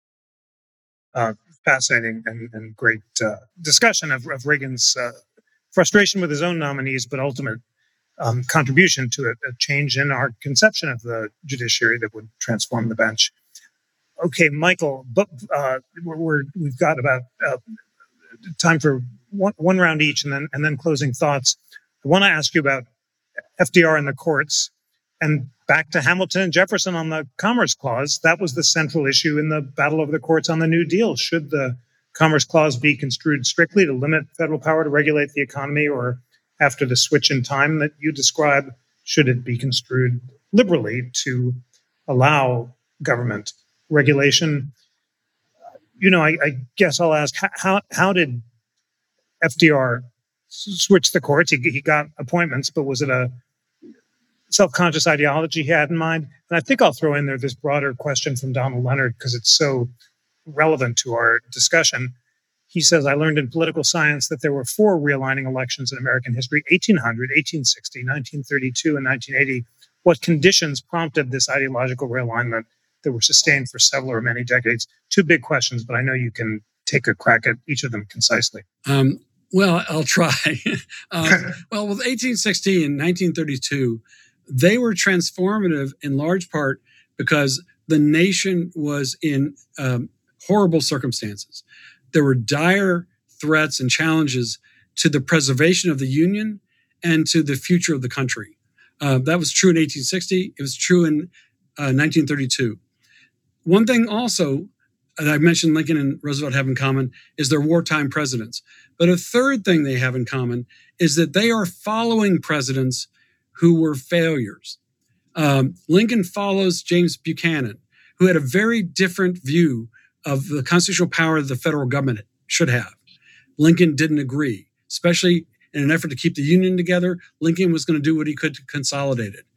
Uh, fascinating and, and great uh, discussion of, of Reagan's uh, frustration with his own nominees, but ultimate um, contribution to a, a change in our conception of the judiciary that would transform the bench. Okay, Michael, but uh, we're, we're, we've got about uh, time for one, one round each, and then and then closing thoughts. I want to ask you about F D R and the courts, and back to Hamilton and Jefferson on the Commerce Clause. That was the central issue in the battle over the courts on the New Deal. Should the Commerce Clause be construed strictly to limit federal power to regulate the economy, or after the switch in time that you describe, should it be construed liberally to allow government regulation? You know, I, I guess I'll ask, how how did F D R switch the courts? He, he got appointments, but was it a self-conscious ideology he had in mind? And I think I'll throw in there this broader question from Donald Leonard, because it's so relevant to our discussion. He says, I learned in political science that there were four realigning elections in American history: eighteen hundred, eighteen sixty, nineteen thirty-two, and nineteen eighty. What conditions prompted this ideological realignment that were sustained for several or many decades? Two big questions, but I know you can take a crack at each of them concisely. Um, well, I'll try. um, well, with eighteen sixty and nineteen thirty-two, they were transformative in large part because the nation was in um, horrible circumstances. There were dire threats and challenges to the preservation of the Union and to the future of the country. Uh, that was true in eighteen sixty. It was true in uh, nineteen thirty-two. One thing also that I mentioned Lincoln and Roosevelt have in common is they're wartime presidents. But a third thing they have in common is that they are following presidents who were failures. Um, Lincoln follows James Buchanan, who had a very different view of the constitutional power the federal government should have. Lincoln didn't agree, especially in an effort to keep the Union together. Lincoln was going to do what he could to consolidate it.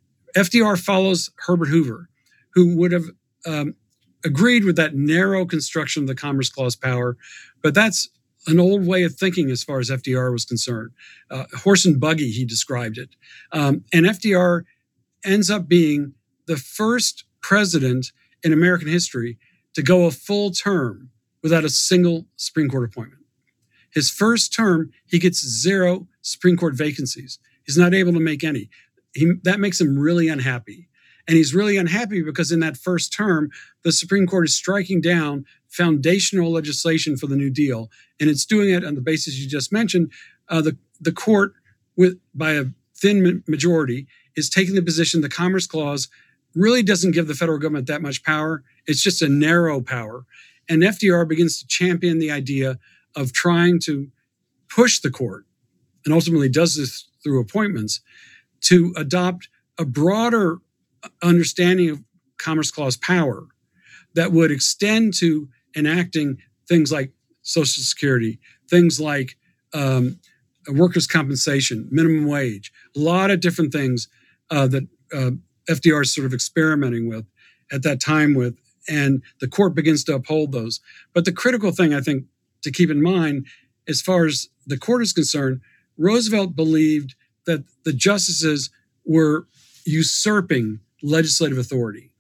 F D R follows Herbert Hoover, who would have um, agreed with that narrow construction of the Commerce Clause power, but that's an old way of thinking as far as F D R was concerned. Uh, horse and buggy, he described it. Um, and F D R ends up being the first president in American history to go a full term without a single Supreme Court appointment. His first term, he gets zero Supreme Court vacancies. He's not able to make any. He, that makes him really unhappy. And he's really unhappy because in that first term, the Supreme Court is striking down foundational legislation for the New Deal. And it's doing it on the basis you just mentioned. Uh, the, the court, with by a thin majority, is taking the position the Commerce Clause really doesn't give the federal government that much power. It's just a narrow power. And F D R begins to champion the idea of trying to push the court, and ultimately does this through appointments, to adopt a broader understanding of Commerce Clause power that would extend to enacting things like Social Security, things like um, workers' compensation, minimum wage, a lot of different things uh, that uh, F D R is sort of experimenting with at that time with, and the court begins to uphold those. But the critical thing, I think, to keep in mind, as far as the court is concerned, Roosevelt believed that the justices were usurping legislative authority.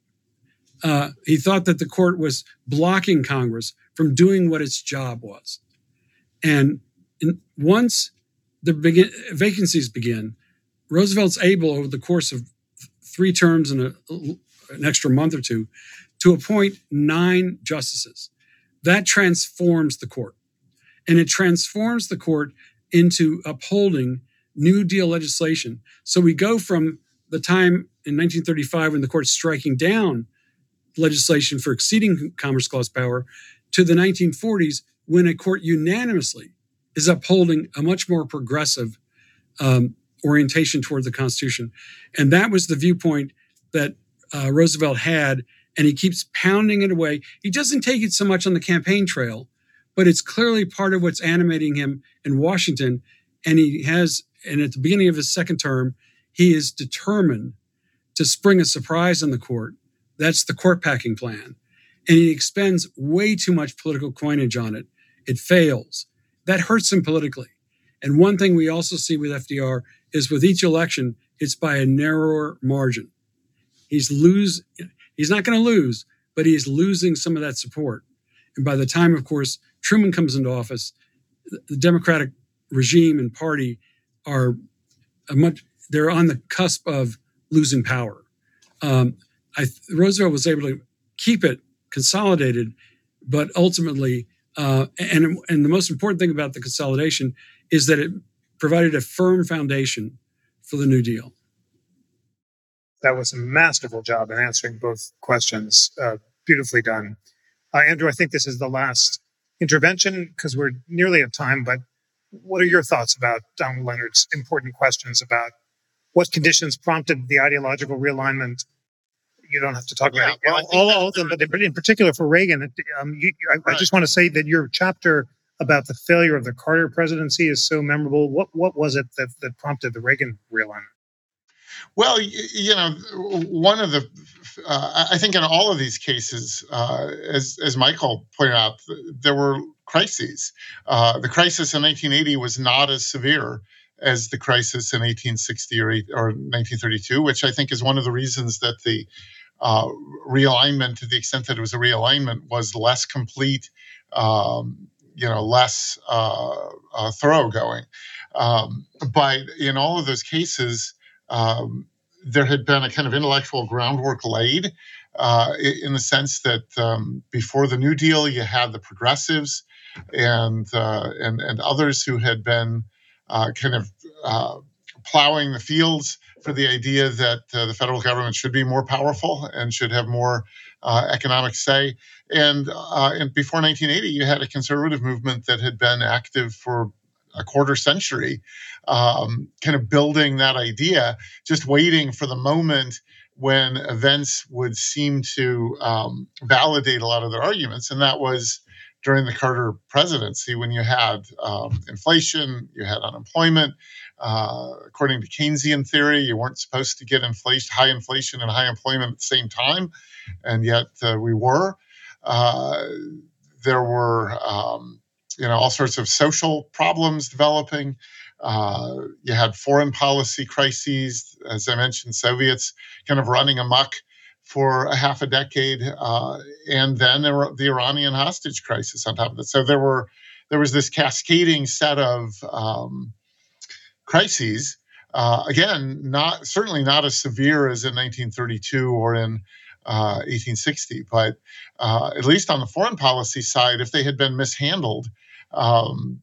Uh, he thought that the court was blocking Congress from doing what its job was. And in, once the begin, vacancies begin, Roosevelt's able, over the course of three terms and a, an extra month or two, to appoint nine justices. That transforms the court. And it transforms the court into upholding New Deal legislation. So we go from the time in nineteen thirty-five when the court's striking down legislation for exceeding Commerce Clause power to the nineteen forties when a court unanimously is upholding a much more progressive um, orientation toward the Constitution. And that was the viewpoint that uh, Roosevelt had, and he keeps pounding it away. He doesn't take it so much on the campaign trail, but it's clearly part of what's animating him in Washington. And he has, and at the beginning of his second term, he is determined to spring a surprise on the court. That's the court packing plan. And he expends way too much political coinage on it. It fails. That hurts him politically. And one thing we also see with F D R is with each election, it's by a narrower margin. He's lose. He's not going to lose, but he's losing some of that support. And by the time, of course, Truman comes into office, the Democratic regime and party are a much, they're on the cusp of losing power. Um, I, Roosevelt was able to keep it consolidated, but ultimately, uh, and, and the most important thing about the consolidation is that it provided a firm foundation for the New Deal. That was a masterful job in answering both questions. Uh, beautifully done. Uh, Andrew, I think this is the last intervention because we're nearly at time, but what are your thoughts about Donald Leonard's important questions about what conditions prompted the ideological realignment? You don't have to talk yeah, about well, it, all, all of them, but in particular for Reagan, um, you, I, right. I just want to say that your chapter about the failure of the Carter presidency is so memorable. What what was it that, that prompted the Reagan realignment? Well, you, you know, one of the, uh, I think in all of these cases, uh, as as Michael pointed out, there were crises. Uh, the crisis in nineteen eighty was not as severe as the crisis in eighteen sixty or, eight, or nineteen thirty-two, which I think is one of the reasons that the uh, realignment, to the extent that it was a realignment, was less complete, um, you know, less uh, uh, thoroughgoing. Um, but in all of those cases, um, there had been a kind of intellectual groundwork laid uh, in the sense that um, before the New Deal, you had the progressives and uh, and and others who had been uh, kind of uh, plowing the fields for the idea that uh, the federal government should be more powerful and should have more uh, economic say. And, uh, and before nineteen eighty, you had a conservative movement that had been active for a quarter century, um, kind of building that idea, just waiting for the moment when events would seem to um, validate a lot of their arguments. And that was during the Carter presidency, when you had um, inflation, you had unemployment. Uh, according to Keynesian theory, you weren't supposed to get inflation, high inflation and high employment at the same time, and yet uh, we were. Uh, there were, um, you know, all sorts of social problems developing. Uh, you had foreign policy crises, as I mentioned, Soviets kind of running amok for a half a decade, uh, and then there were the Iranian hostage crisis on top of it. So there were there was this cascading set of um, crises. Uh, again, not certainly not as severe as in nineteen thirty-two or in uh, eighteen sixty, but uh, at least on the foreign policy side, if they had been mishandled, um,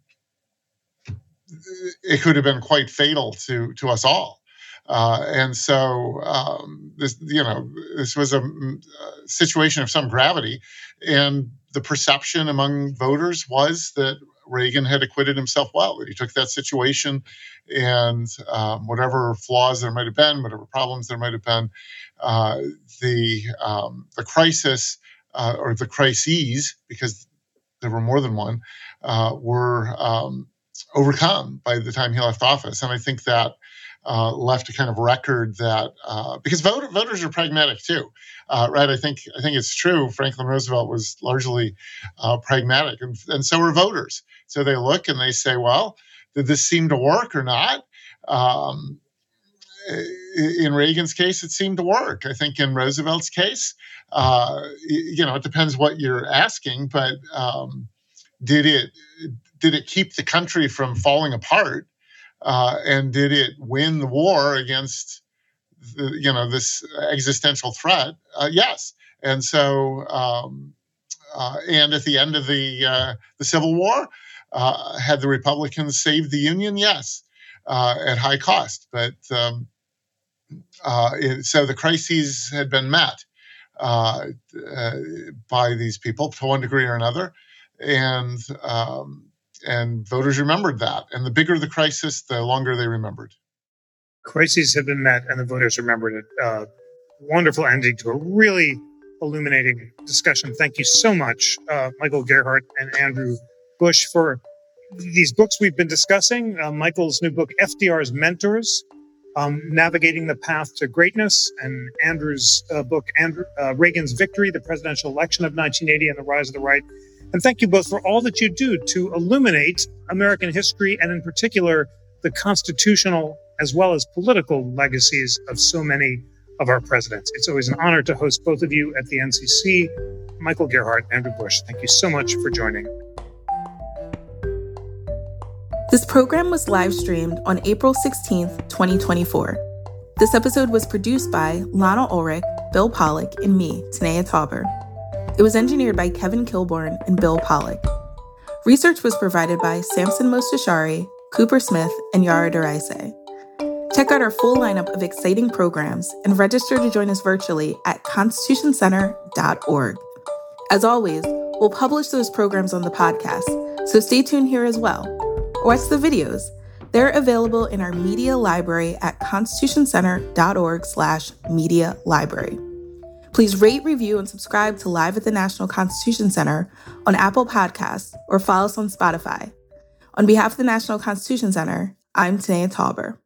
it could have been quite fatal to to us all. Uh, and so um, this, you know, this was a, a situation of some gravity, and the perception among voters was that Reagan had acquitted himself well, that he took that situation and um, whatever flaws there might have been, whatever problems there might have been, uh, the um, the crisis uh, or the crises, because there were more than one, uh, were um, overcome by the time he left office. And I think that uh, left a kind of record that uh, because voter, voters are pragmatic too, uh, right? I think I think it's true. Franklin Roosevelt was largely uh, pragmatic, and, and so were voters. So they look and they say, well, did this seem to work or not? Um, in Reagan's case, it seemed to work. I think in Roosevelt's case, uh, you know, it depends what you're asking, but um, did it did it keep the country from falling apart? Uh, and did it win the war against, the, you know, this existential threat? Uh, yes. And so, um, uh, and at the end of the uh, the Civil War, uh, had the Republicans saved the Union? Yes, uh, at high cost. But um, uh, it, so the crises had been met uh, uh, by these people to one degree or another, and. Um, And voters remembered that. And the bigger the crisis, the longer they remembered. Crises have been met and the voters remembered it. Uh, wonderful ending to a really illuminating discussion. Thank you so much, uh, Michael Gerhardt and Andrew Bush, for these books we've been discussing. Uh, Michael's new book, F D R's Mentors, um, Navigating the Path to Greatness, and Andrew's uh, book, Andrew, uh, Reagan's Victory, the Presidential Election of nineteen eighty and the Rise of the Right. And thank you both for all that you do to illuminate American history, and in particular, the constitutional as well as political legacies of so many of our presidents. It's always an honor to host both of you at the N C C. Michael Gerhardt, Andrew Bush, thank you so much for joining. This program was live streamed on April sixteenth, twenty twenty-four. This episode was produced by Lana Ulrich, Bill Pollock, and me, Tanea Tauber. It was engineered by Kevin Kilborn and Bill Pollock. Research was provided by Samson Mostashari, Cooper Smith, and Yara Deraise. Check out our full lineup of exciting programs and register to join us virtually at constitution center dot org. As always, we'll publish those programs on the podcast, so stay tuned here as well. Watch the videos. They're available in our media library at constitution center dot org slash media library. Please rate, review, and subscribe to Live at the National Constitution Center on Apple Podcasts or follow us on Spotify. On behalf of the National Constitution Center, I'm Tanea Tauber.